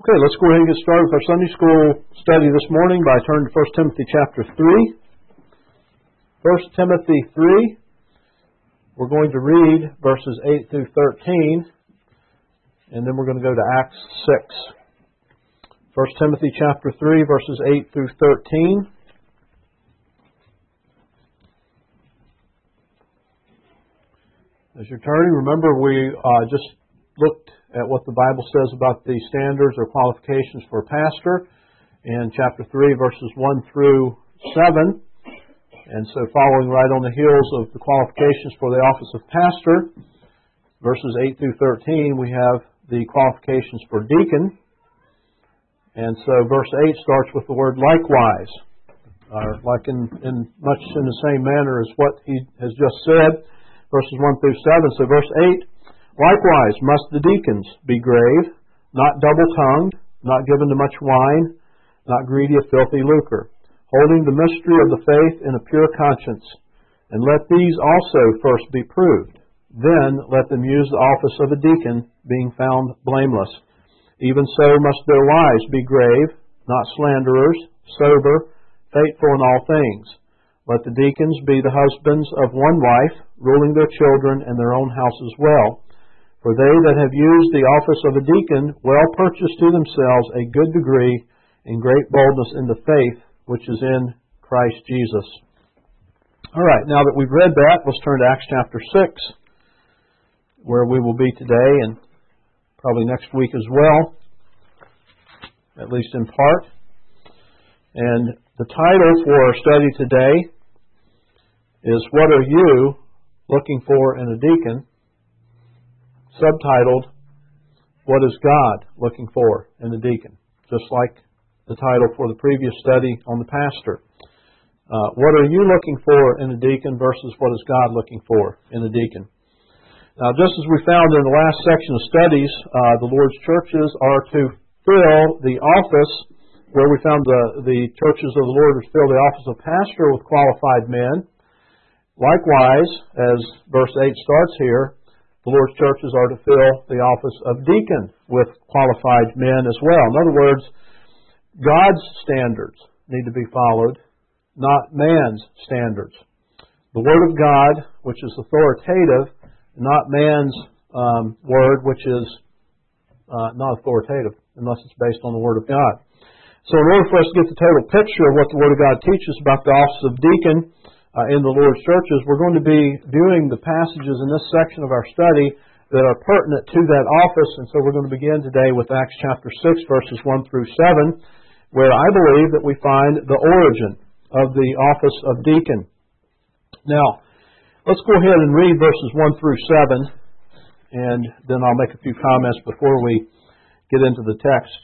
Okay, let's go ahead and get started with our Sunday school study this morning by turning to 1 Timothy chapter 3. 1 Timothy 3, we're going to read verses 8 through 13, and then we're going to go to Acts 6. 1 Timothy chapter 3, verses 8 through 13. As you're turning, remember we just looked at what the Bible says about the standards or qualifications for a pastor in chapter 3, verses 1 through 7. And so following right on the heels of the qualifications for the office of pastor, verses 8 through 13, we have the qualifications for deacon. And so verse 8 starts with the word likewise, like in much in the same manner as what he has just said, verses 1 through 7. So verse 8, likewise must the deacons be grave, not double-tongued, not given to much wine, not greedy of filthy lucre, holding the mystery of the faith in a pure conscience. And let these also first be proved. Then let them use the office of a deacon, being found blameless. Even so must their wives be grave, not slanderers, sober, faithful in all things. Let the deacons be the husbands of one wife, ruling their children and their own house as well. For they that have used the office of a deacon well purchase to themselves a good degree and great boldness in the faith which is in Christ Jesus. All right, now that we've read that, let's turn to Acts chapter 6, where we will be today and probably next week as well, at least in part. And the title for our study today is What Are You Looking For in a Deacon? Subtitled, What is God Looking For in a Deacon? Just like the title for the previous study on the pastor. What are you looking for in a deacon versus what is God looking for in a deacon? Now, just as we found in the last section of studies, the Lord's churches are to fill the office, where we found the churches of the Lord are to fill the office of pastor with qualified men. Likewise, as verse 8 starts here, the Lord's churches are to fill the office of deacon with qualified men as well. In other words, God's standards need to be followed, not man's standards. The Word of God, which is authoritative, not man's word, which is not authoritative, unless it's based on the Word of God. So in order for us to get the total picture of what the Word of God teaches about the office of deacon, in the Lord's churches, we're going to be viewing the passages in this section of our study that are pertinent to that office. And so we're going to begin today with Acts chapter 6, verses 1 through 7, where I believe that we find the origin of the office of deacon. Now, let's go ahead and read verses 1 through 7, and then I'll make a few comments before we get into the text.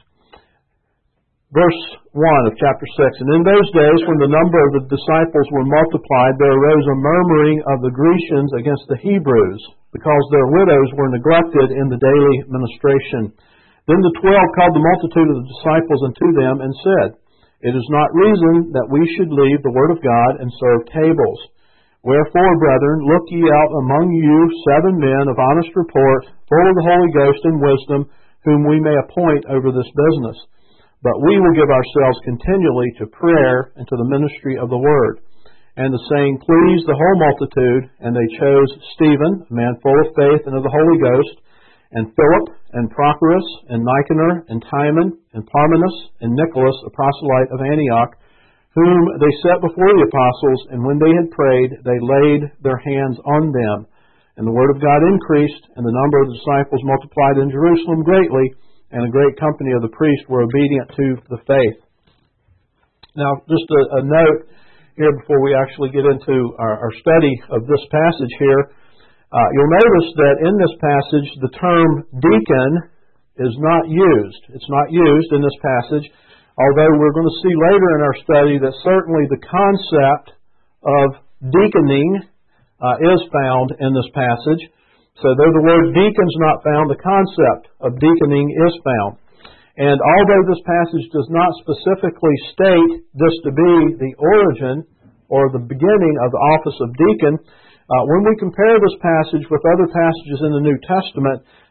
Verse 1 of chapter 6, And in those days, when the number of the disciples were multiplied, there arose a murmuring of the Grecians against the Hebrews, because their widows were neglected in the daily ministration. Then the 12 called the multitude of the disciples unto them, and said, It is not reason that we should leave the word of God and serve tables. Wherefore, brethren, look ye out among you 7 men of honest report, full of the Holy Ghost and wisdom, whom we may appoint over this business. But we will give ourselves continually to prayer and to the ministry of the Word. And the saying pleased the whole multitude, and they chose Stephen, a man full of faith and of the Holy Ghost, and Philip, and Prochorus, and Nicanor, and Timon, and Parmenas, and Nicholas, a proselyte of Antioch, whom they set before the apostles, and when they had prayed, they laid their hands on them. And the word of God increased, and the number of the disciples multiplied in Jerusalem greatly, and a great company of the priests were obedient to the faith. Now, just a note here before we actually get into our study of this passage here. You'll notice that in this passage, the term deacon is not used. It's not used in this passage, although we're going to see later in our study that certainly the concept of deaconing is found in this passage. So though the word deacon's not found, the concept of deaconing is found. And although this passage does not specifically state this to be the origin or the beginning of the office of deacon, when we compare this passage with other passages in the New Testament,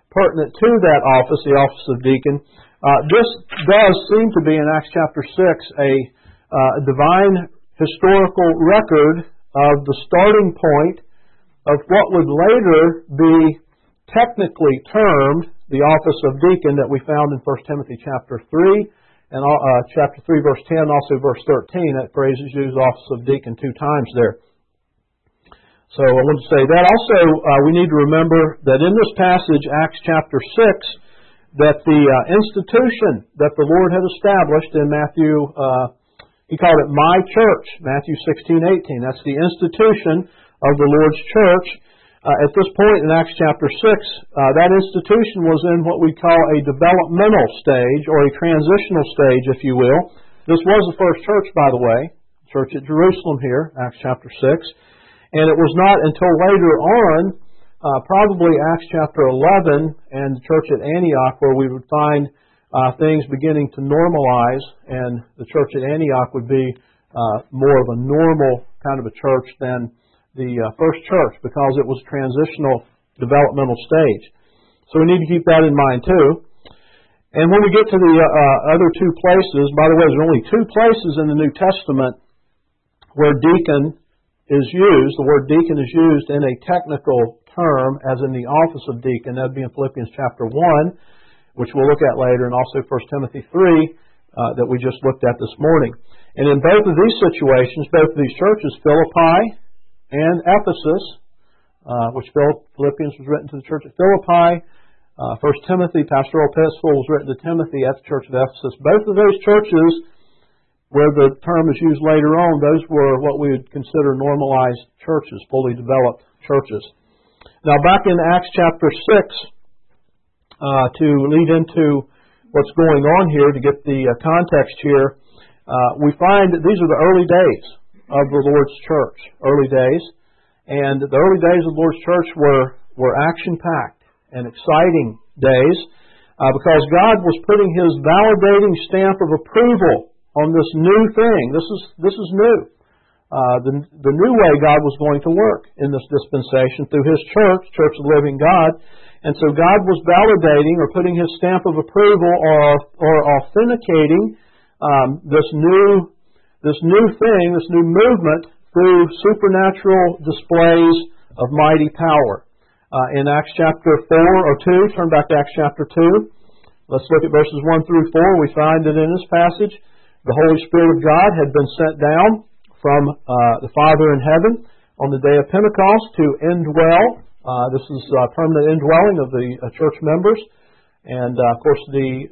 pertinent to that office, the office of deacon. This does seem to be in Acts chapter 6 a divine historical record of the starting point of what would later be technically termed the office of deacon that we found in 1 Timothy chapter 3 and chapter 3 verse 10, also verse 13. That phrase is used, office of deacon, 2 times there. So I want to say that. Also, we need to remember that in this passage, Acts chapter 6, that the institution that the Lord had established in Matthew, He called it my church, Matthew 16:18. That's the institution of the Lord's church. At this point in Acts chapter 6, that institution was in what we call a developmental stage, or a transitional stage, if you will. This was the first church, by the way, church at Jerusalem here, Acts chapter 6. And it was not until later on, probably Acts chapter 11 and the church at Antioch, where we would find things beginning to normalize, and the church at Antioch would be more of a normal kind of a church than the first church, because it was a transitional developmental stage. So we need to keep that in mind too. And when we get to the other 2 places, by the way, there's only 2 places in the New Testament where deacon is used. The word deacon is used in a technical term, as in the office of deacon. That would be in Philippians chapter 1, which we'll look at later, and also 1 Timothy 3 that we just looked at this morning. And in both of these situations, both of these churches, Philippi and Ephesus, which Philippians was written to the church at Philippi, 1 Timothy, pastoral epistle, was written to Timothy at the church of Ephesus. Both of those churches, where the term is used later on, those were what we would consider normalized churches, fully developed churches. Now back in Acts chapter 6, to lead into what's going on here, to get the context here, we find that these are the early days of the Lord's church, early days. And the early days of the Lord's church were action-packed and exciting days because God was putting His validating stamp of approval on this new thing. This is new. The new way God was going to work in this dispensation through His church, Church of the Living God. And so God was validating or putting His stamp of approval or authenticating this new thing, this new movement, through supernatural displays of mighty power. In Acts chapter 4 or 2, turn back to Acts chapter 2. Let's look at verses 1 through 4. We find that in this passage, the Holy Spirit of God had been sent down from the Father in heaven on the day of Pentecost to indwell. This is a permanent indwelling of the church members. And, of course, the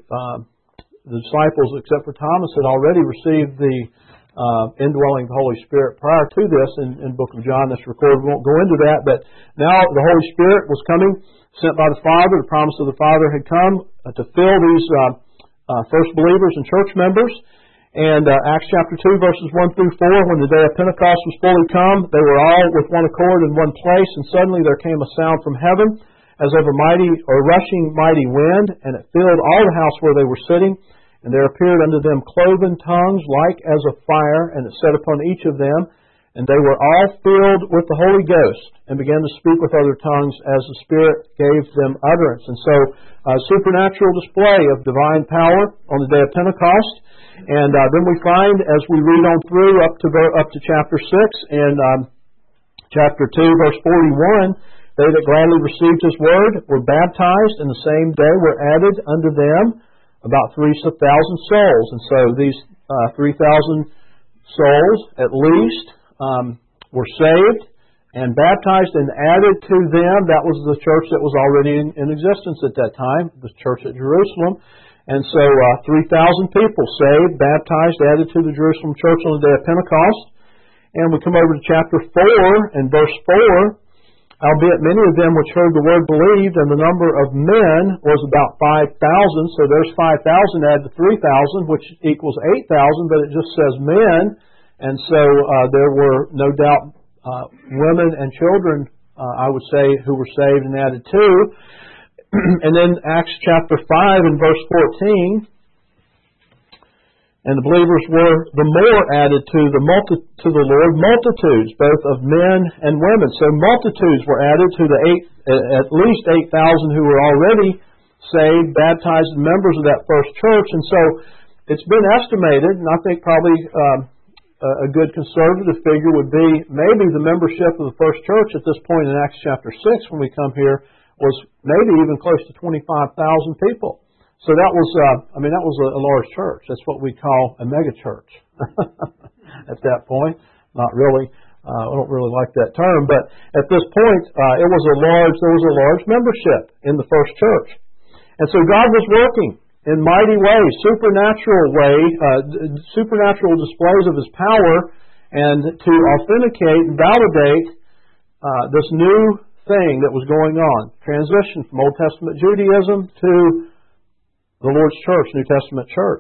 disciples, except for Thomas, had already received the indwelling of the Holy Spirit prior to this in the book of John. That's recorded. We won't go into that. But now the Holy Spirit was coming, sent by the Father. The promise of the Father had come to fill these first believers and church members. And Acts chapter 2, verses 1 through 4, when the day of Pentecost was fully come, they were all with one accord in one place, and suddenly there came a sound from heaven, as of a mighty or rushing mighty wind, and it filled all the house where they were sitting. And there appeared unto them cloven tongues like as of fire, and it sat upon each of them. And they were all filled with the Holy Ghost, and began to speak with other tongues as the Spirit gave them utterance. And so, a supernatural display of divine power on the day of Pentecost. And then we find, as we read on through up to chapter 6, and chapter 2, verse 41, they that gladly received His word were baptized, and the same day were added unto them about 3,000 souls. And so these 3,000 souls, at least, were saved and baptized and added to them. That was the church that was already in existence at that time, the church at Jerusalem. And so 3,000 people saved, baptized, added to the Jerusalem church on the day of Pentecost. And we come over to chapter 4 and verse 4. Albeit many of them which heard the word believed, and the number of men was about 5,000. So there's 5,000 added to 3,000, which equals 8,000, but it just says men. And so there were no doubt women and children, I would say, who were saved and added to. And then Acts chapter 5 and verse 14, and the believers were the more added to the Lord, multitudes, both of men and women. So multitudes were added to the at least 8,000 who were already saved, baptized, and members of that first church. And so it's been estimated, and I think probably a good conservative figure would be maybe the membership of the first church at this point in Acts chapter 6 when we come here was maybe even close to 25,000 people. So that was, that was a large church. That's what we call a mega church at that point. Not really. I don't really like that term, but at this point, there was a large membership in the first church. And so God was working in mighty ways, supernatural displays of His power, and to authenticate and validate this new thing that was going on, transition from Old Testament Judaism to the Lord's church, New Testament church.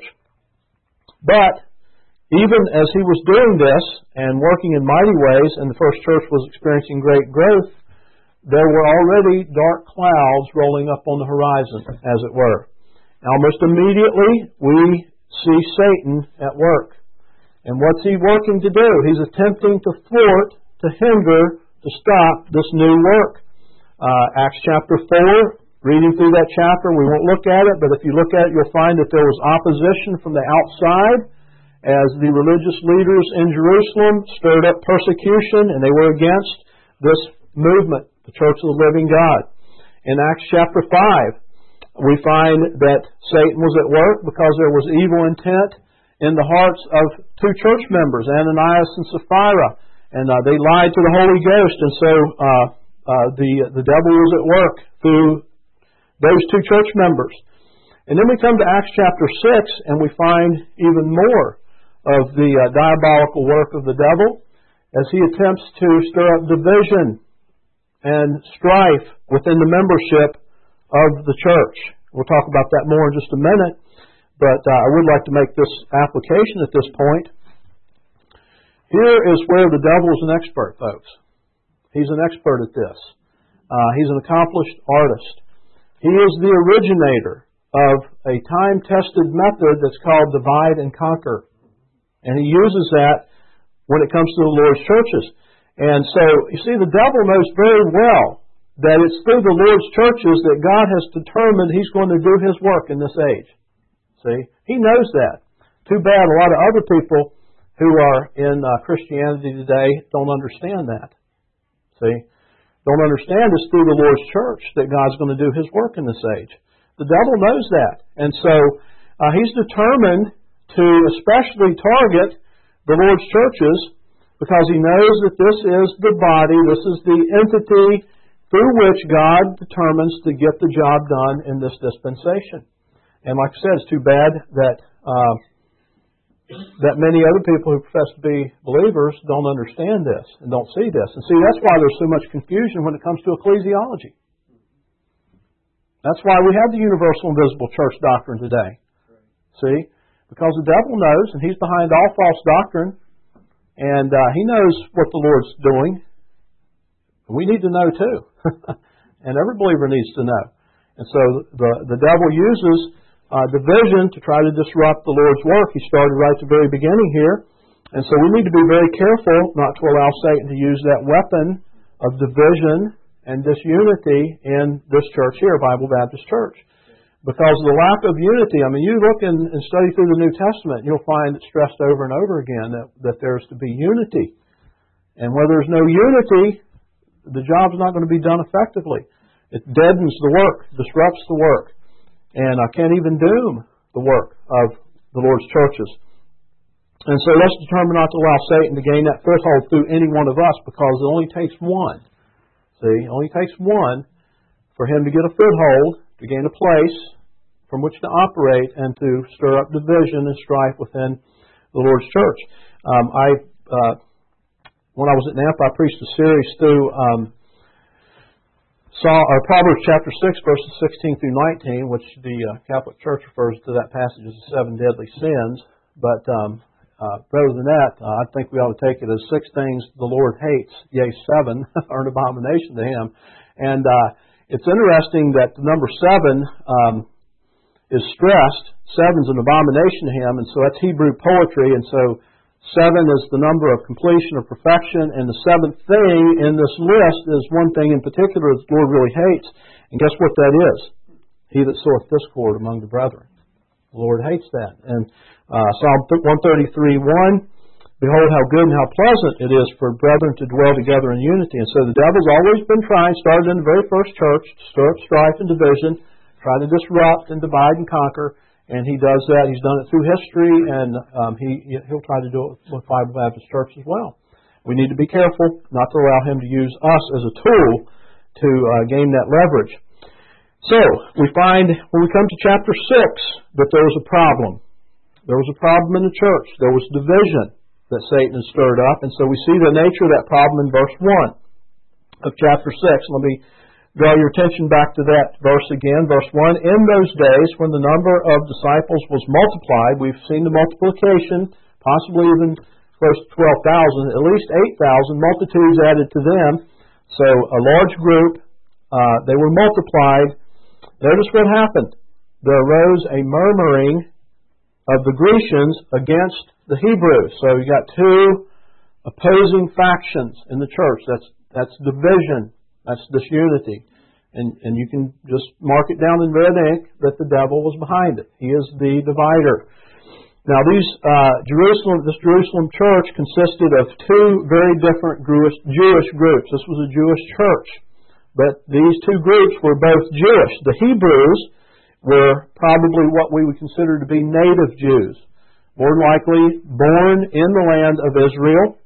But even as He was doing this and working in mighty ways, and the first church was experiencing great growth, there were already dark clouds rolling up on the horizon, as it were. Almost immediately, we see Satan at work. And what's he working to do? He's attempting to thwart, to hinder, to stop this new work. Acts chapter 4, reading through that chapter, we won't look at it, but if you look at it, you'll find that there was opposition from the outside as the religious leaders in Jerusalem stirred up persecution, and they were against this movement, the Church of the Living God. In Acts chapter 5, we find that Satan was at work because there was evil intent in the hearts of two church members, Ananias and Sapphira, and they lied to the Holy Ghost, and so the devil was at work through those two church members. And then we come to Acts chapter 6, and we find even more of the diabolical work of the devil as he attempts to stir up division and strife within the membership of the church. We'll talk about that more in just a minute, but I would like to make this application at this point. Here is where the devil is an expert, folks. He's an expert at this. He's an accomplished artist. He is the originator of a time-tested method that's called divide and conquer. And he uses that when it comes to the Lord's churches. And so, you see, the devil knows very well that it's through the Lord's churches that God has determined He's going to do His work in this age. See? He knows that. Too bad a lot of other people who are in Christianity today don't understand that. See? Don't understand it's through the Lord's church that God's going to do His work in this age. The devil knows that. And so, he's determined to especially target the Lord's churches because he knows that this is the body, this is the entity through which God determines to get the job done in this dispensation. And like I said, it's too bad that many other people who profess to be believers don't understand this and don't see this. And see, that's why there's so much confusion when it comes to ecclesiology. That's why we have the universal and visible church doctrine today. See? Because the devil knows, and he's behind all false doctrine, and he knows what the Lord's doing. We need to know too. And every believer needs to know. And so the devil uses division to try to disrupt the Lord's work. He started right at the very beginning here. And so we need to be very careful not to allow Satan to use that weapon of division and disunity in this church here, Bible Baptist Church. Because of the lack of unity, you look and study through the New Testament, you'll find it stressed over and over again that there's to be unity. And where there's no unity, the job's not going to be done effectively. It deadens the work, disrupts the work, and can't even doom the work of the Lord's churches. And so let's determine not to allow Satan to gain that foothold through any one of us, because it only takes one. See, it only takes one for him to get a foothold, to gain a place from which to operate and to stir up division and strife within the Lord's church. When I was at Nampa, I preached a series through Proverbs chapter 6, verses 16 through 19, which the Catholic Church refers to that passage as the 7 deadly sins. But rather than that, I think we ought to take it as 6 things the Lord hates, yea, 7 are an abomination to Him. And it's interesting that the number 7 is stressed. 7's an abomination to Him, and so that's Hebrew poetry, and so 7 is the number of completion or perfection, and the seventh thing in this list is one thing in particular that the Lord really hates. And guess what that is? He that soweth discord among the brethren. The Lord hates that. And Psalm 133:1, behold how good and how pleasant it is for brethren to dwell together in unity. And so the devil's always been trying, started in the very first church, to stir up strife and division, try to disrupt and divide and conquer. And he does that. He's done it through history, and he'll try to do it with Bible Baptist Church as well. We need to be careful not to allow him to use us as a tool to gain that leverage. So, we find when we come to chapter 6 that there was a problem. There was a problem in the church. There was division that Satan had stirred up. And so we see the nature of that problem in verse 1 of chapter 6. Let me draw your attention back to that verse again. Verse 1, in those days when the number of disciples was multiplied, we've seen the multiplication, possibly even close to 12,000, at least 8,000 multitudes added to them. So a large group, they were multiplied. Notice what happened. There arose a murmuring of the Grecians against the Hebrews. So you got two opposing factions in the church. That's division. That's disunity. And you can just mark it down in red ink that the devil was behind it. He is the divider. Now this Jerusalem church consisted of two very different Jewish groups. This was a Jewish church. But these two groups were both Jewish. The Hebrews were probably what we would consider to be native Jews. More than likely born in the land of Israel,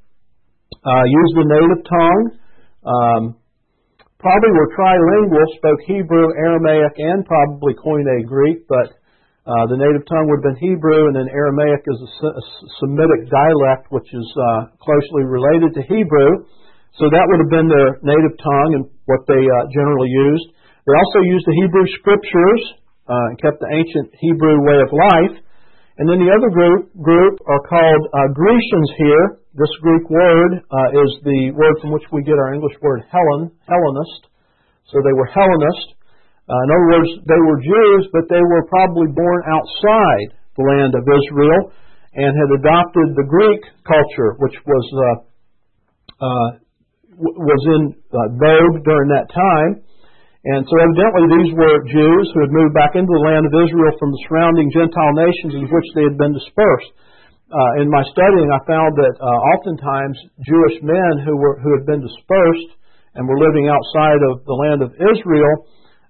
used the native tongue, probably were trilingual, spoke Hebrew, Aramaic, and probably Koine Greek, but the native tongue would have been Hebrew, and then Aramaic is a Semitic dialect, which is closely related to Hebrew. So that would have been their native tongue and what they generally used. They also used the Hebrew Scriptures and kept the ancient Hebrew way of life. And then the other group are called Grecians here. This Greek word is the word from which we get our English word Hellenist. So they were Hellenists. In other words, they were Jews, but they were probably born outside the land of Israel and had adopted the Greek culture, which was in vogue during that time. And so evidently these were Jews who had moved back into the land of Israel from the surrounding Gentile nations in which they had been dispersed. In my studying, I found that oftentimes Jewish men who had been dispersed and were living outside of the land of Israel,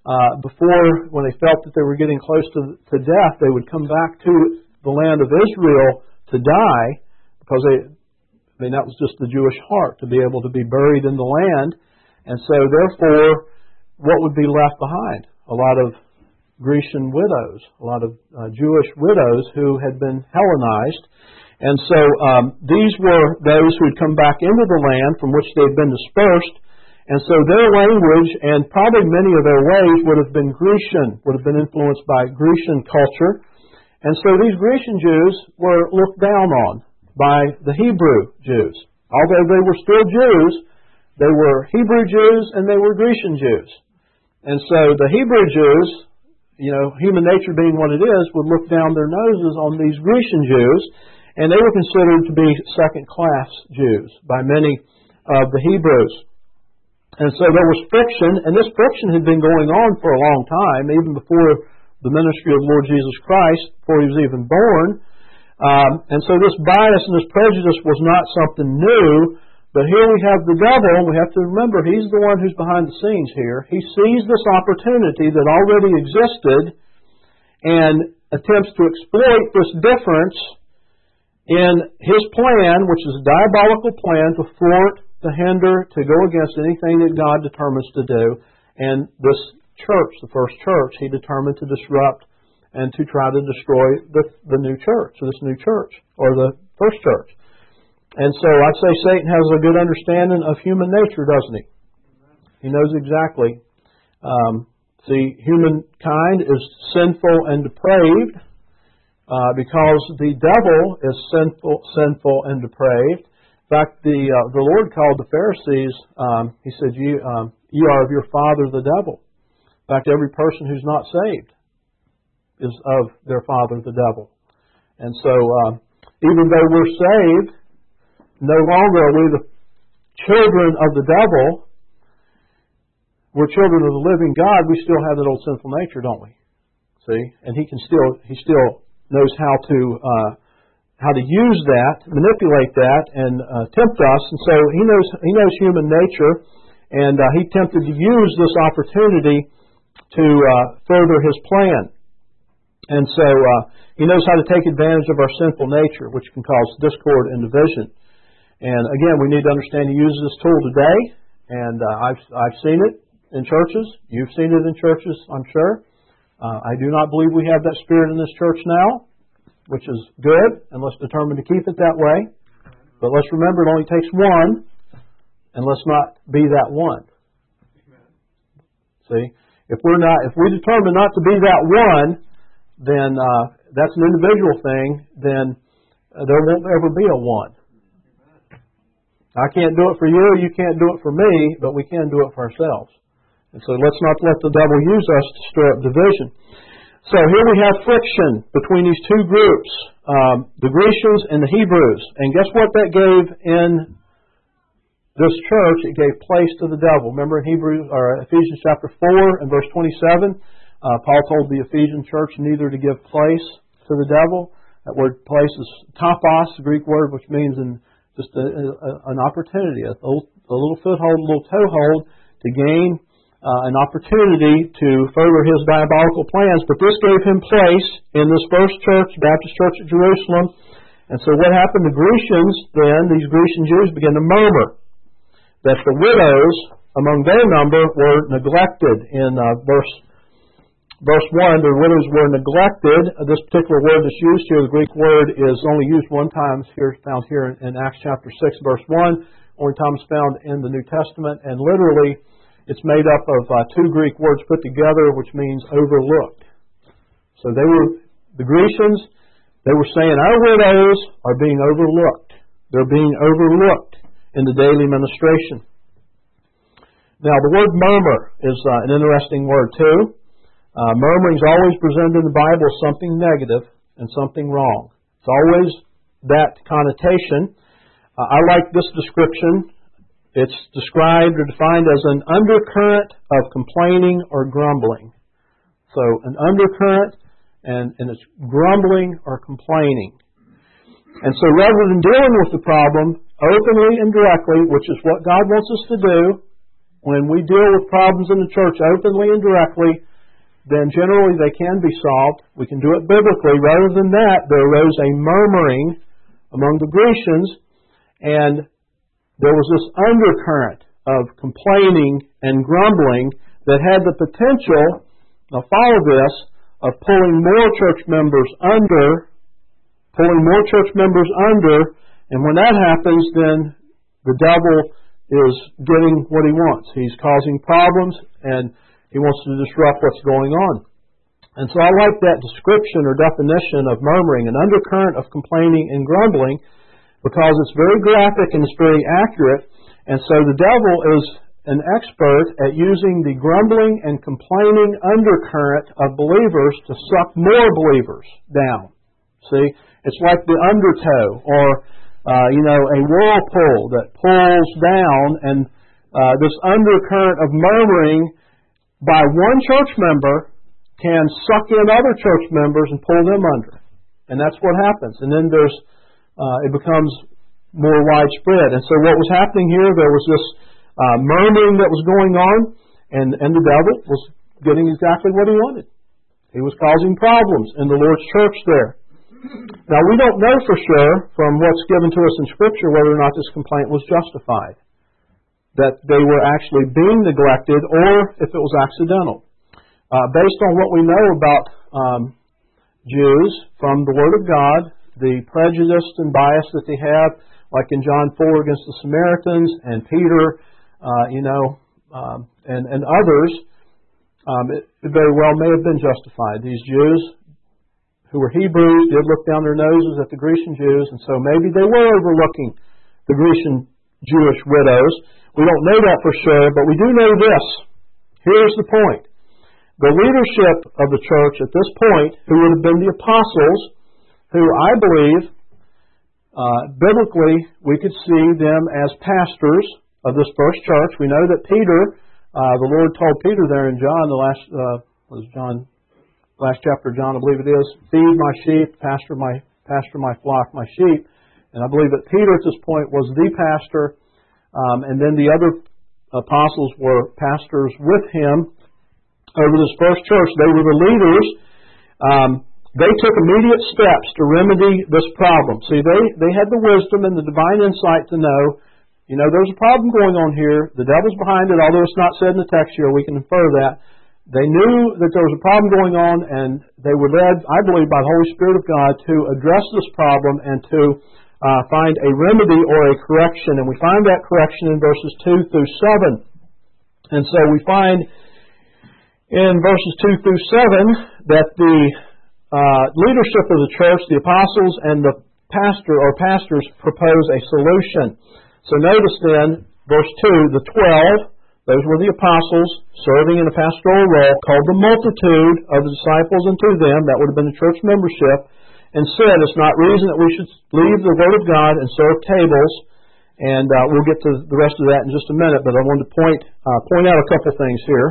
when they felt that they were getting close to death, they would come back to the land of Israel to die, because that was just the Jewish heart, to be able to be buried in the land. And so therefore, what would be left behind? A lot of Grecian widows, a lot of Jewish widows who had been Hellenized. And so these were those who had come back into the land from which they had been dispersed. And so their language and probably many of their ways would have been Grecian, would have been influenced by Grecian culture. And so these Grecian Jews were looked down on by the Hebrew Jews. Although they were still Jews, they were Hebrew Jews and they were Grecian Jews. And so the Hebrew Jews, human nature being what it is, would look down their noses on these Grecian Jews, and they were considered to be second-class Jews by many of the Hebrews. And so there was friction, and this friction had been going on for a long time, even before the ministry of Lord Jesus Christ, before He was even born. And so this bias and this prejudice was not something new. But here we have the devil, and we have to remember he's the one who's behind the scenes here. He sees this opportunity that already existed and attempts to exploit this difference in his plan, which is a diabolical plan to thwart, to hinder, to go against anything that God determines to do. And this church, the first church, he determined to disrupt and to try to destroy the new church, or this new church, or the first church. And so I'd say Satan has a good understanding of human nature, doesn't he? He knows exactly. Humankind is sinful and depraved because the devil is sinful and depraved. In fact, the Lord called the Pharisees, He said, ye are of your father the devil. In fact, every person who's not saved is of their father the devil. And so even though we're saved, no longer are we the children of the devil. We're children of the living God. We still have that old sinful nature, don't we? See? And He still knows how to use that, manipulate that, and tempt us. And so He knows human nature, and He tempted to use this opportunity to further His plan. And so He knows how to take advantage of our sinful nature, which can cause discord and division. And again, we need to understand He uses this tool today, and I've seen it in churches. You've seen it in churches, I'm sure. I do not believe we have that spirit in this church now, which is good, and let's determine to keep it that way. But let's remember it only takes one, and let's not be that one. See? If we determine not to be that one, then that's an individual thing, then there won't ever be a one. I can't do it for you, you can't do it for me, but we can do it for ourselves. And so let's not let the devil use us to stir up division. So here we have friction between these two groups, the Grecians and the Hebrews. And guess what that gave in this church? It gave place to the devil. Remember in Ephesians chapter 4 and verse 27, Paul told the Ephesian church neither to give place to the devil. That word place is topos, the Greek word, which means just an opportunity, a little foothold, a little toehold to gain an opportunity to further his diabolical plans. But this gave him place in this first church, Baptist Church at Jerusalem. And so what happened? The Grecians then, these Grecian Jews, began to murmur that the widows among their number were neglected. In verse 1, the widows were neglected. This particular word that's used here, the Greek word, is only used one time. It's found here in Acts chapter 6, verse 1. Only time it's found in the New Testament. And literally, it's made up of two Greek words put together, which means overlooked. So the Grecians, they were saying, our widows are being overlooked. They're being overlooked in the daily ministration. Now, the word murmur is an interesting word, too. Murmuring is always presented in the Bible as something negative and something wrong. It's always that connotation. I like this description. It's described or defined as an undercurrent of complaining or grumbling. So an undercurrent, and it's grumbling or complaining. And so rather than dealing with the problem openly and directly, which is what God wants us to do, when we deal with problems in the church openly and directly, then generally they can be solved. We can do it biblically. Rather than that, there arose a murmuring among the Grecians, and there was this undercurrent of complaining and grumbling that had the potential, now follow this, of pulling more church members under, and when that happens, then the devil is getting what he wants. He's causing problems, and he wants to disrupt what's going on. And so I like that description or definition of murmuring, an undercurrent of complaining and grumbling, because it's very graphic and it's very accurate. And so the devil is an expert at using the grumbling and complaining undercurrent of believers to suck more believers down. See? It's like the undertow or, a whirlpool that pulls down, and this undercurrent of murmuring by one church member can suck in other church members and pull them under. And that's what happens. And then it becomes more widespread. And so what was happening here, there was this murmuring that was going on, and the devil was getting exactly what he wanted. He was causing problems in the Lord's church there. Now, we don't know for sure from what's given to us in Scripture whether or not this complaint was justified, that they were actually being neglected, or if it was accidental. Based on what we know about Jews from the Word of God, the prejudice and bias that they have, like in John 4 against the Samaritans and Peter, and others, it very well may have been justified. These Jews who were Hebrews did look down their noses at the Grecian Jews, and so maybe they were overlooking the Grecian Jewish widows. We don't know that for sure, but we do know this. Here's the point. The leadership of the church at this point, who would have been the apostles, who I believe Biblically, we could see them as pastors of this first church. We know that Peter, the Lord told Peter there in John, last chapter of John, I believe it is, feed my sheep, pasture my flock, my sheep. And I believe that Peter at this point was the pastor, and then the other apostles were pastors with him over this first church. They were the leaders. They took immediate steps to remedy this problem. See, they had the wisdom and the divine insight to know, there's a problem going on here. The devil's behind it, although it's not said in the text here. We can infer that. They knew that there was a problem going on, and they were led, I believe, by the Holy Spirit of God to address this problem and to find a remedy or a correction. And we find that correction in verses 2 through 7. And so we find in verses 2 through 7 that the leadership of the church, the apostles, and the pastors propose a solution. So notice then, verse 2, the 12, those were the apostles serving in a pastoral role, called the multitude of the disciples unto them, that would have been the church membership, and said, it's not reason that we should leave the Word of God and serve tables. And we'll get to the rest of that in just a minute, but I wanted to point out a couple things here.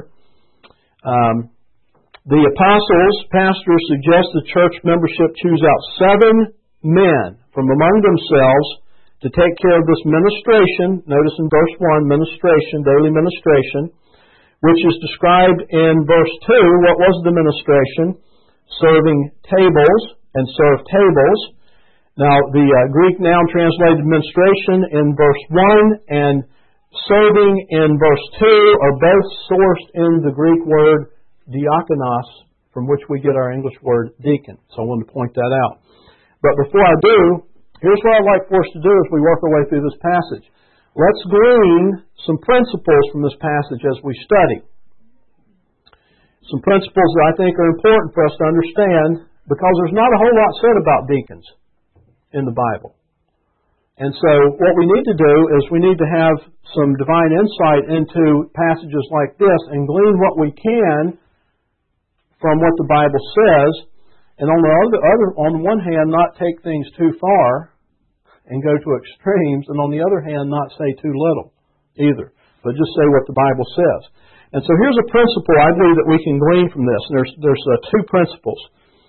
The apostles, pastors, suggest the church membership choose out 7 men from among themselves to take care of this ministration. Notice in verse 1, ministration, daily ministration, which is described in verse 2. What was the ministration? Serving tables and serve tables. Now, the Greek noun translated ministration in verse 1 and serving in verse 2 are both sourced in the Greek word diakonos, from which we get our English word deacon. So I wanted to point that out. But before I do, here's what I'd like for us to do as we work our way through this passage. Let's glean some principles from this passage as we study. Some principles that I think are important for us to understand, because there's not a whole lot said about deacons in the Bible. And so what we need to do is we need to have some divine insight into passages like this and glean what we can from what the Bible says, and on the one hand, not take things too far and go to extremes, and on the other hand, not say too little either, but just say what the Bible says. And so here's a principle I believe that we can glean from this. And there's 2 principles.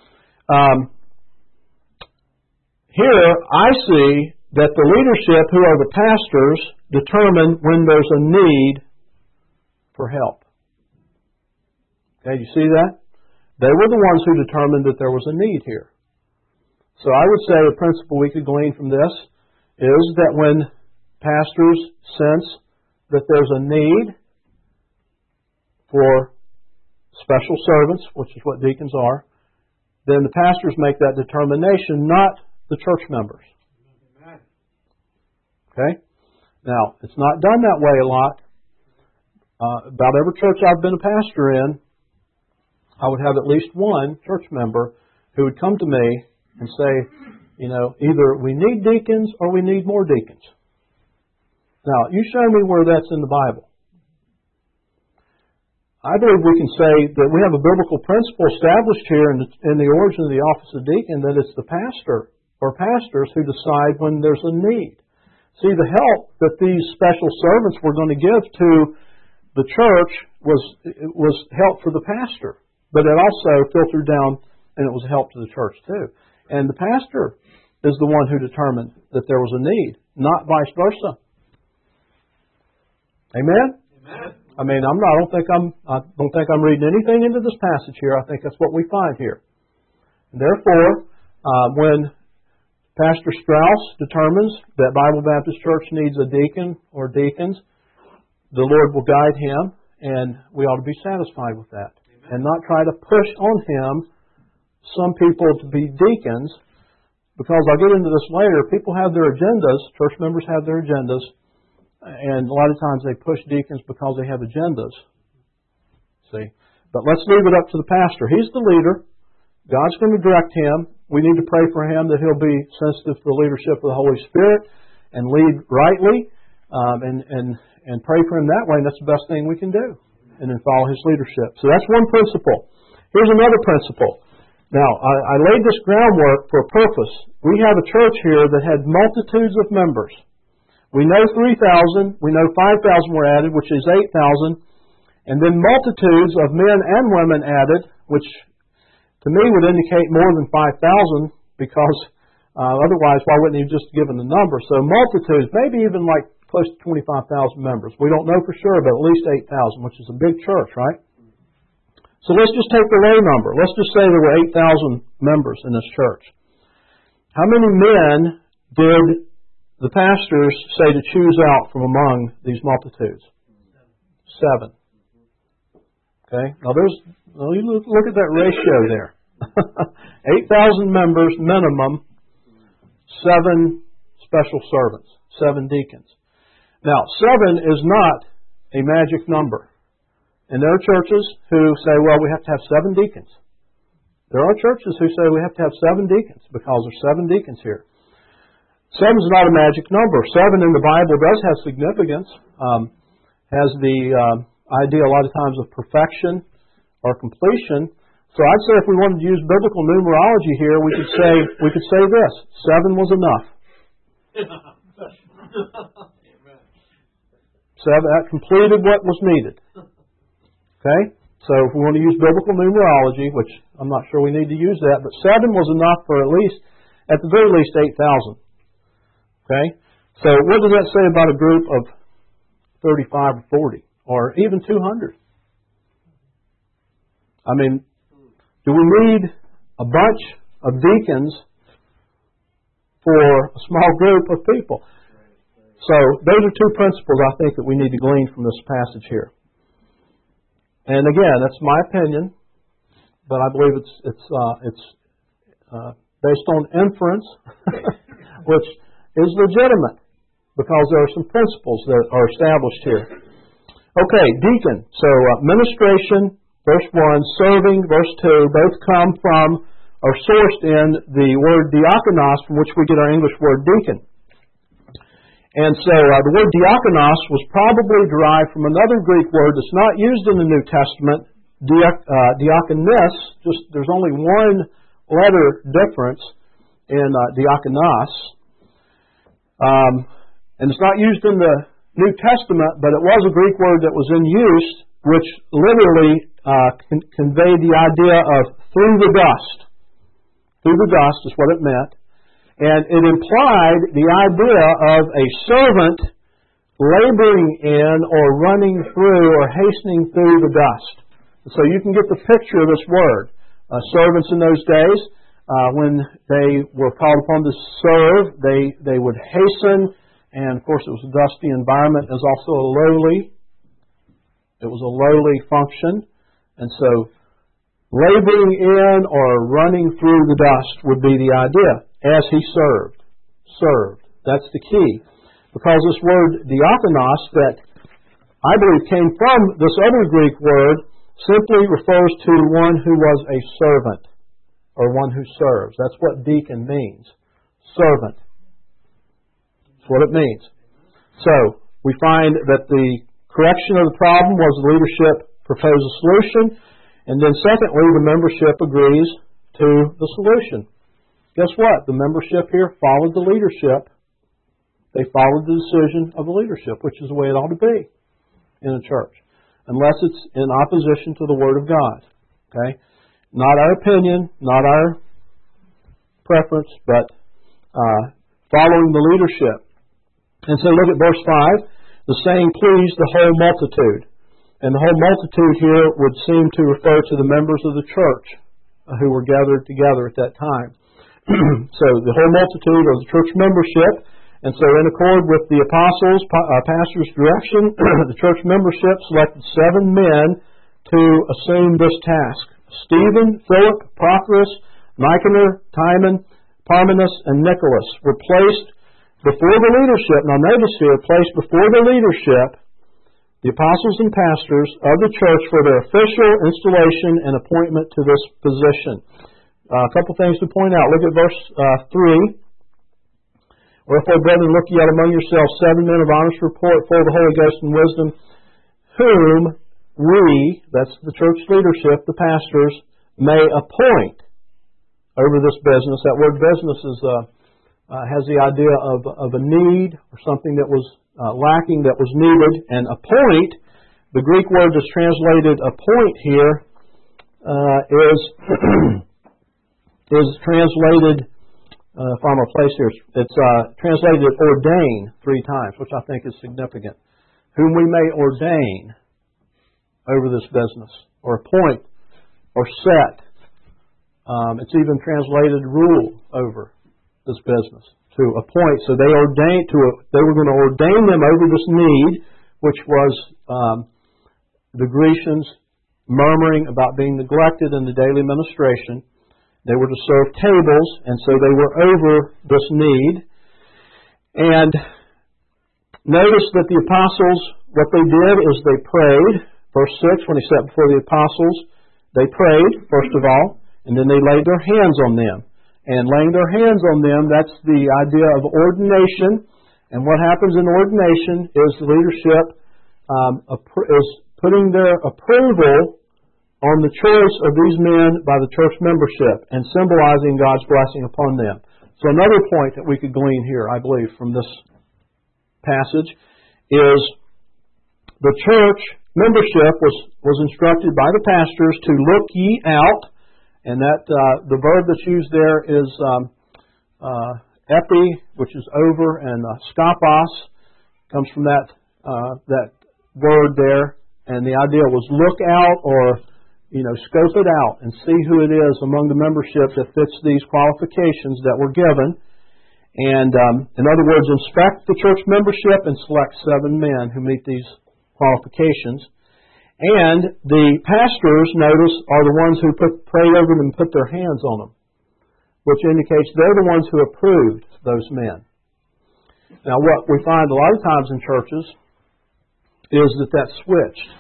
Here I see that the leadership, who are the pastors, determine when there's a need for help. Okay, you see that? They were the ones who determined that there was a need here. So I would say a principle we could glean from this is that when pastors sense that there's a need for special servants, which is what deacons are, then the pastors make that determination, not the church members. Okay? Now, it's not done that way a lot. About every church I've been a pastor in, I would have at least one church member who would come to me and say, either we need deacons or we need more deacons. Now, you show me where that's in the Bible. I believe we can say that we have a biblical principle established here in the origin of the office of deacon, that it's the pastor or pastors who decide when there's a need. See, the help that these special servants were going to give to the church was help for the pastor, but it also filtered down and it was help to the church too. And the pastor is the one who determined that there was a need, not vice versa. Amen? Amen. I don't think I'm reading anything into this passage here. I think that's what we find here. And therefore, when Pastor Strauss determines that Bible Baptist Church needs a deacon or deacons, the Lord will guide him, and we ought to be satisfied with that. Amen. And not try to push on him some people to be deacons, because I'll get into this later. People have their agendas, church members have their agendas, and a lot of times they push deacons because they have agendas. See? But let's leave it up to the pastor. He's the leader. God's going to direct him. We need to pray for him that he'll be sensitive to the leadership of the Holy Spirit and lead rightly, and pray for him that way. And that's the best thing we can do. And then follow his leadership. So that's one principle. Here's another principle. Now, I laid this groundwork for a purpose. We have a church here that had multitudes of members. We know 3,000, we know 5,000 were added, which is 8,000, and then multitudes of men and women added, which to me would indicate more than 5,000, because otherwise why wouldn't he have just given the number? So multitudes, maybe even like close to 25,000 members. We don't know for sure, but at least 8,000, which is a big church, right? So let's just take the low number. Let's just say there were 8,000 members in this church. How many men did the pastors say to choose out from among these multitudes? 7. Okay? Now you look at that ratio there. 8,000 members minimum, 7 special servants, 7 deacons. Now, 7 is not a magic number. And there are churches who say, well, we have to have 7 deacons. There are churches who say we have to have 7 deacons because there's 7 deacons here. 7 is not a magic number. 7 in the Bible does have significance. Has the idea a lot of times of perfection or completion. So I'd say if we wanted to use biblical numerology here, we could say this: 7 was enough. 7 that completed what was needed. Okay? So if we want to use biblical numerology, which I'm not sure we need to use that, but 7 was enough for at the very least, 8,000. Okay? So what does that say about a group of 35 or 40 or even 200? I mean, do we need a bunch of deacons for a small group of people? So those are 2 principles I think that we need to glean from this passage here. And again, that's my opinion, but I believe it's based on inference, which is legitimate, because there are some principles that are established here. Okay, deacon. So ministration, verse 1, serving, verse 2, both come from or sourced in the word diakonos, from which we get our English word deacon. And so the word diakonos was probably derived from another Greek word that's not used in the New Testament, diakonos. There's only one letter difference in diakonos. And it's not used in the New Testament, but it was a Greek word that was in use, which literally conveyed the idea of through the dust. Through the dust is what it meant. And it implied the idea of a servant laboring in or running through or hastening through the dust. So you can get the picture of this word. Servants in those days, when they were called upon to serve, they would hasten, and of course it was a dusty environment. It was also it was a lowly function, and so laboring in or running through the dust would be the idea. As he served. That's the key. Because this word diakonos that I believe came from this other Greek word simply refers to one who was a servant or one who serves. That's what deacon means. Servant. That's what it means. So, we find that the correction of the problem was the leadership proposed a solution, and then secondly, the membership agrees to the solution. Guess what? The membership here followed the leadership. They followed the decision of the leadership, which is the way it ought to be in a church, unless it's in opposition to the Word of God. Okay? Not our opinion, not our preference, but following the leadership. And so look at verse 5. The saying pleased the whole multitude. And the whole multitude here would seem to refer to the members of the church who were gathered together at that time. So the whole multitude of the church membership, and so in accord with the apostles' pastor's direction, the church membership selected 7 men to assume this task. Stephen, Philip, Prochorus, Nicanor, Timon, Parmenas, and Nicholas were placed before the leadership. Now notice here, placed before the leadership, the apostles and pastors of the church for their official installation and appointment to this position. A couple things to point out. Look at verse 3. Wherefore, brethren, look ye out among yourselves 7 men of honest report, full of the Holy Ghost and wisdom, whom we, that's the church leadership, the pastors, may appoint over this business. That word business has the idea of a need or something that was lacking that was needed. And appoint, the Greek word that's translated appoint here, is translated, if I'm a place here, it's translated ordain 3 times, which I think is significant. Whom we may ordain over this business, or appoint, or set. It's even translated rule over this business, to appoint. So they were going to ordain them over this need, which was the Grecians murmuring about being neglected in the daily ministration. They were to serve tables, and so they were over this need. And notice that the apostles, what they did is they prayed. Verse 6, when he sat before the apostles, they prayed, first of all, and then they laid their hands on them. And laying their hands on them, that's the idea of ordination. And what happens in ordination is the leadership is putting their approval on the choice of these men by the church membership and symbolizing God's blessing upon them. So another point that we could glean here, I believe, from this passage is the church membership was instructed by the pastors to look ye out, and that the verb that's used there is epi, which is over, and skopos comes from that word there, and the idea was look out or scope it out and see who it is among the membership that fits these qualifications that were given. And in other words, inspect the church membership and select 7 men who meet these qualifications. And the pastors, notice, are the ones who prayed over them and put their hands on them, which indicates they're the ones who approved those men. Now, what we find a lot of times in churches is that that's switched.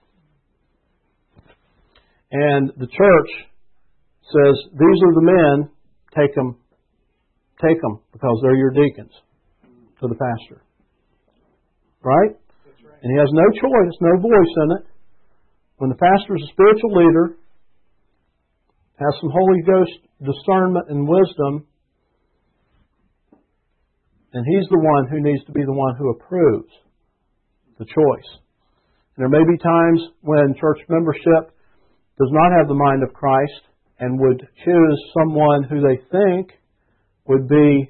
And the church says, these are the men, take them, because they're your deacons, to the pastor. Right? That's right. And he has no choice, no voice in it. When the pastor is a spiritual leader, has some Holy Ghost discernment and wisdom, and he's the one who needs to be the one who approves the choice. And there may be times when church membership does not have the mind of Christ and would choose someone who they think would be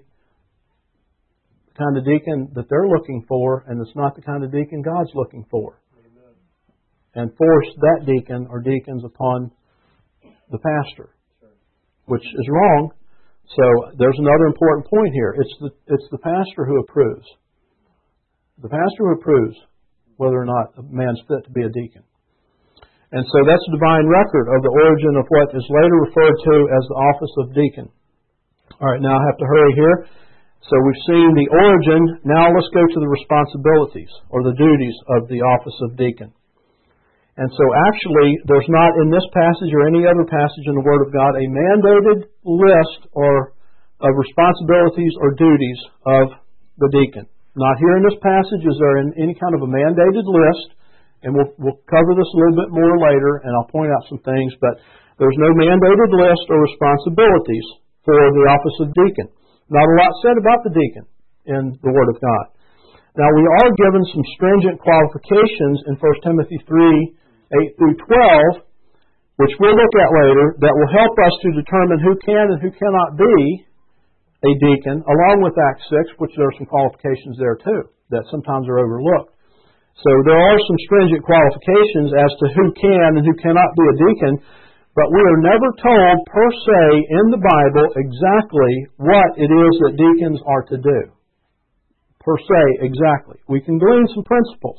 the kind of deacon that they're looking for, and it's not the kind of deacon God's looking for. Amen. And force that deacon or deacons upon the pastor, which is wrong. So there's another important point here. It's the pastor who approves. The pastor who approves whether or not a man's fit to be a deacon. And so that's a divine record of the origin of what is later referred to as the office of deacon. All right, now I have to hurry here. So we've seen the origin. Now let's go to the responsibilities or the duties of the office of deacon. And so actually, there's not in this passage or any other passage in the Word of God a mandated list or of responsibilities or duties of the deacon. Not here in this passage is there any kind of a mandated list. And we'll cover this a little bit more later, and I'll point out some things, but there's no mandated list or responsibilities for the office of deacon. Not a lot said about the deacon in the Word of God. Now, we are given some stringent qualifications in 1 Timothy 3, 8 through 12, which we'll look at later, that will help us to determine who can and who cannot be a deacon, along with Acts 6, which there are some qualifications there too, that sometimes are overlooked. So there are some stringent qualifications as to who can and who cannot be a deacon, but we are never told per se in the Bible exactly what it is that deacons are to do. Per se, exactly. We can glean some principles.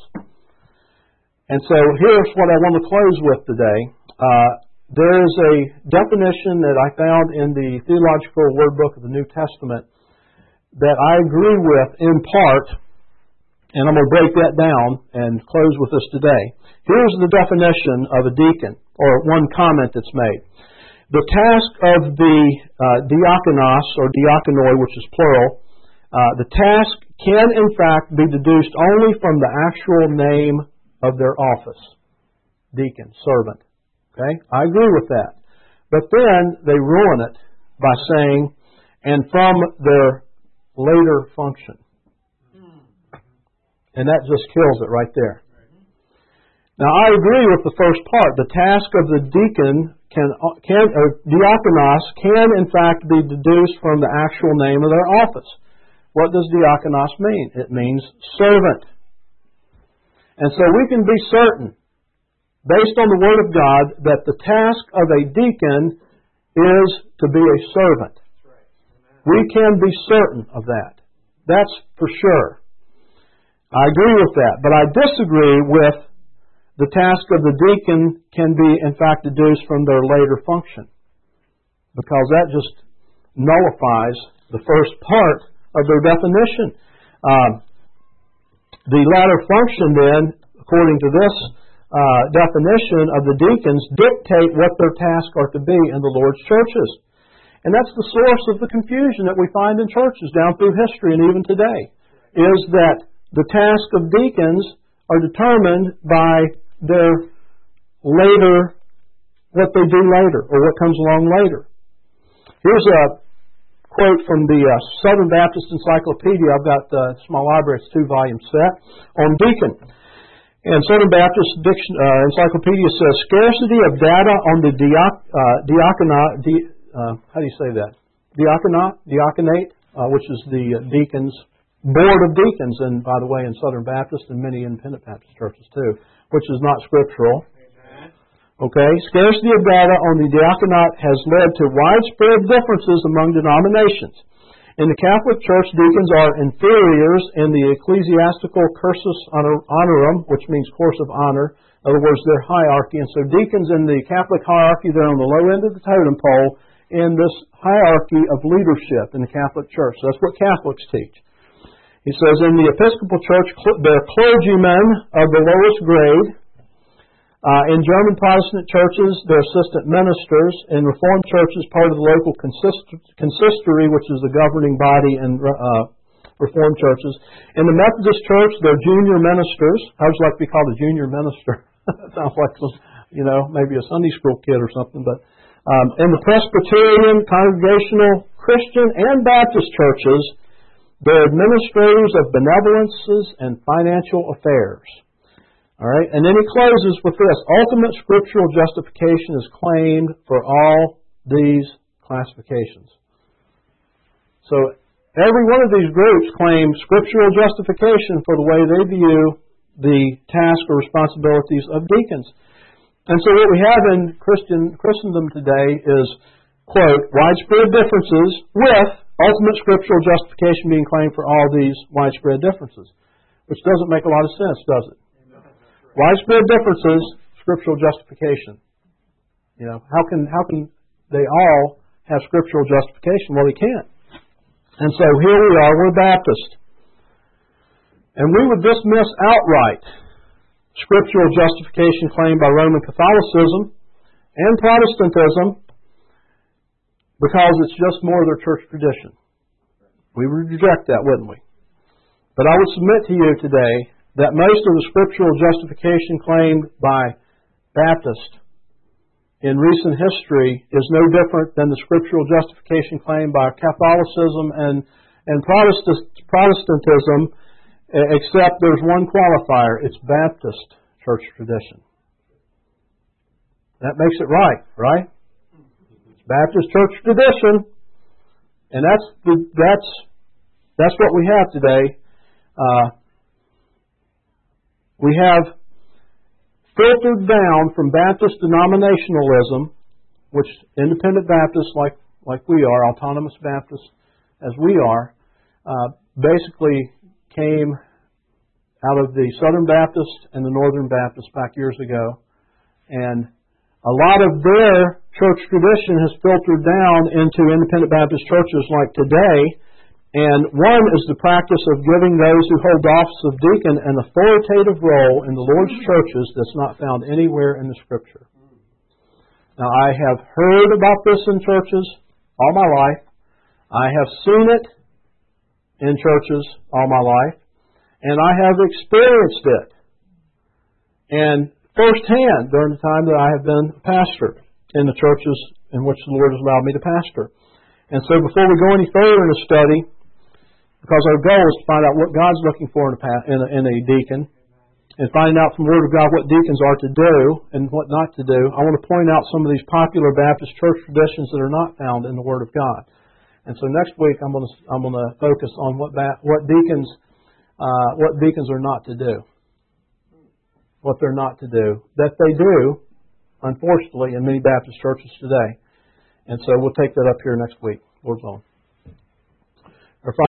And so here's what I want to close with today. There is a definition that I found in the Theological Word Book of the New Testament that I agree with in part. And I'm going to break that down and close with this today. Here's the definition of a deacon, or one comment that's made. The task of the diakonos, or diakonoi, which is plural, the task can in fact be deduced only from the actual name of their office. Deacon, servant. Okay? I agree with that. But then they ruin it by saying, and from their later function. And that just kills it right there. Now, I agree with the first part. The task of the deacon or diakonos can, in fact, be deduced from the actual name of their office. What does diakonos mean? It means servant. And so we can be certain, based on the Word of God, that the task of a deacon is to be a servant. We can be certain of that. That's for sure. I agree with that. But I disagree with the task of the deacon can be, in fact, deduced from their later function, because that just nullifies the first part of their definition. The latter function, then, according to this definition of the deacons, dictate what their tasks are to be in the Lord's churches. And that's the source of the confusion that we find in churches down through history and even today, is that the task of deacons are determined by their later, what they do later, or what comes along later. Here's a quote from the Southern Baptist Encyclopedia. I've got, it's my library, it's a 2-volume set, on deacon. And Southern Baptist Encyclopedia says, scarcity of data on the diaconate, which is the deacons, board of deacons, and by the way, in Southern Baptist and many independent Baptist churches too, which is not scriptural. Okay, scarcity of data on the diaconate has led to widespread differences among denominations. In the Catholic Church, deacons are inferiors in the ecclesiastical cursus honorum, which means course of honor. In other words, their hierarchy. And so deacons in the Catholic hierarchy, they're on the low end of the totem pole in this hierarchy of leadership in the Catholic Church. So that's what Catholics teach. He says, in the Episcopal Church, they're clergymen of the lowest grade. In German Protestant churches, they're assistant ministers. In Reformed churches, part of the local consistory, which is the governing body in Reformed churches. In the Methodist Church, they're junior ministers. I would like to be called a junior minister. That sounds like, maybe a Sunday school kid or something. But in the Presbyterian, Congregational, Christian, and Baptist churches, they're administrators of benevolences and financial affairs. All right, and then he closes with this. Ultimate scriptural justification is claimed for all these classifications. So every one of these groups claims scriptural justification for the way they view the task or responsibilities of deacons. And so what we have in Christendom today is, quote, widespread differences with ultimate scriptural justification being claimed for all these widespread differences, which doesn't make a lot of sense, does it? Widespread differences, scriptural justification. How can they all have scriptural justification? Well, they can't. And so here we are, we're Baptist. And we would dismiss outright scriptural justification claimed by Roman Catholicism and Protestantism because it's just more of their church tradition. We would reject that, wouldn't we? But I would submit to you today that most of the scriptural justification claimed by Baptists in recent history is no different than the scriptural justification claimed by Catholicism and Protestantism, except there's one qualifier. It's Baptist church tradition. That makes it right, right? It's Baptist church tradition, and that's what we have today. We have filtered down from Baptist denominationalism, which independent Baptists like we are, autonomous Baptists as we are, basically came out of the Southern Baptist and the Northern Baptist back years ago. And a lot of their church tradition has filtered down into independent Baptist churches like today. And one is the practice of giving those who hold the office of deacon an authoritative role in the Lord's churches that's not found anywhere in the Scripture. Now, I have heard about this in churches all my life. I have seen it in churches all my life. And I have experienced it. And firsthand during the time that I have been a pastor in the churches in which the Lord has allowed me to pastor. And so before we go any further in the study, because our goal is to find out what God's looking for in a deacon, and finding out from the Word of God what deacons are to do and what not to do, I want to point out some of these popular Baptist church traditions that are not found in the Word of God. And so next week I'm going to focus on what deacons are not to do, what they're not to do, that they do, unfortunately, in many Baptist churches today. And so we'll take that up here next week. Lord's willing.